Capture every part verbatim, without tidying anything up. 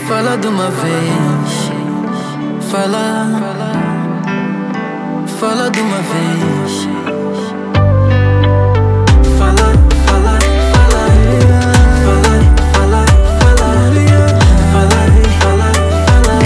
Fala de uma vez. Fala. Fala de uma vez. Fala, fala, fala. Fala, fala, fala. Fala, fala, fala.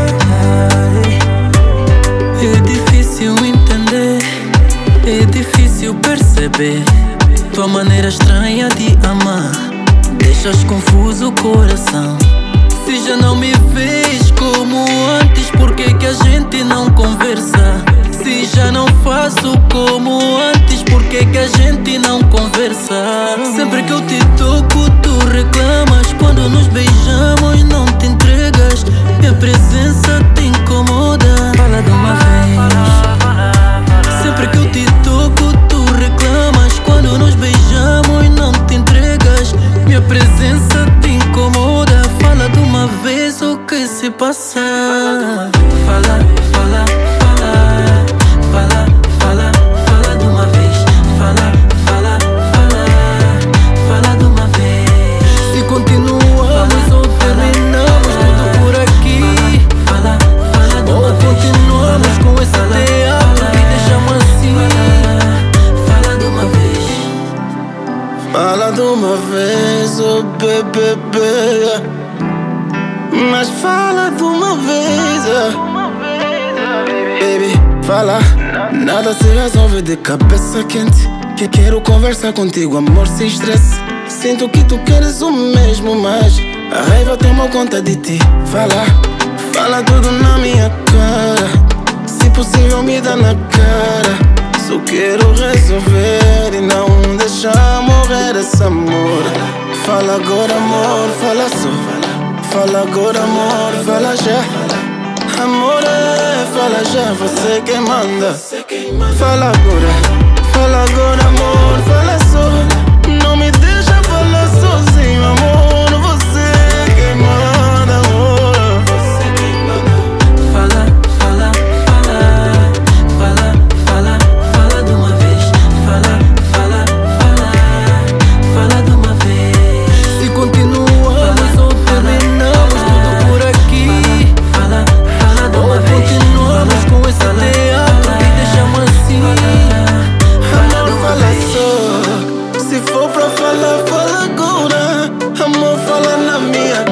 É difícil entender, é difícil perceber tua maneira estranha de amar. Deixas confuso o coração. Se já não me vês como antes, por que que a gente não conversa? Se já não faço como antes, por que que a gente não conversa? Sempre que eu te toco, tu reclamas. Quando nos beijamos, não te entregas. Minha presença te incomoda. Fala de uma vez. Sempre que eu te toco, tu reclamas. Quando nos beijamos, não te entregas. Minha presença te incomoda. Fala de uma vez o que se passa. Fala, fala, fala. Fala, fala, fala de uma vez. Fala, fala, fala. Fala de uma vez. Se continuamos ou terminamos tudo por aqui. Fala, fala de uma vez. Ou continuamos com esse teatro e deixamos assim. Fala de uma vez. Fala de uma vez, oh bebê. Mas fala de uma vez, oh. Baby, fala. Nada se resolve de cabeça quente. Que quero conversar contigo, amor, sem estresse. Sinto que tu queres o mesmo, mas a raiva tomou conta de ti. Fala, fala tudo na minha cara. Se possível me dá na cara. Só quero resolver e não deixar morrer esse amor. Fala agora, amor, fala só. Fala agora, amor, fala já. Amor, fala já, você quem manda. Fala agora, fala agora, amor, fala só. Não me deixa falar sozinho, amor, você quem manda, amor. Fala, fala, fala. Fala, fala, fala de uma vez. Fala, fala, fala. Fala de uma vez. Se continuamos ou terminamos tudo por aqui. Fala, fala de uma vez. Continuamos com esse teatro e deixamos assim. Amor, fala só. Se for pra falar, fala agora. Amor, fala na minha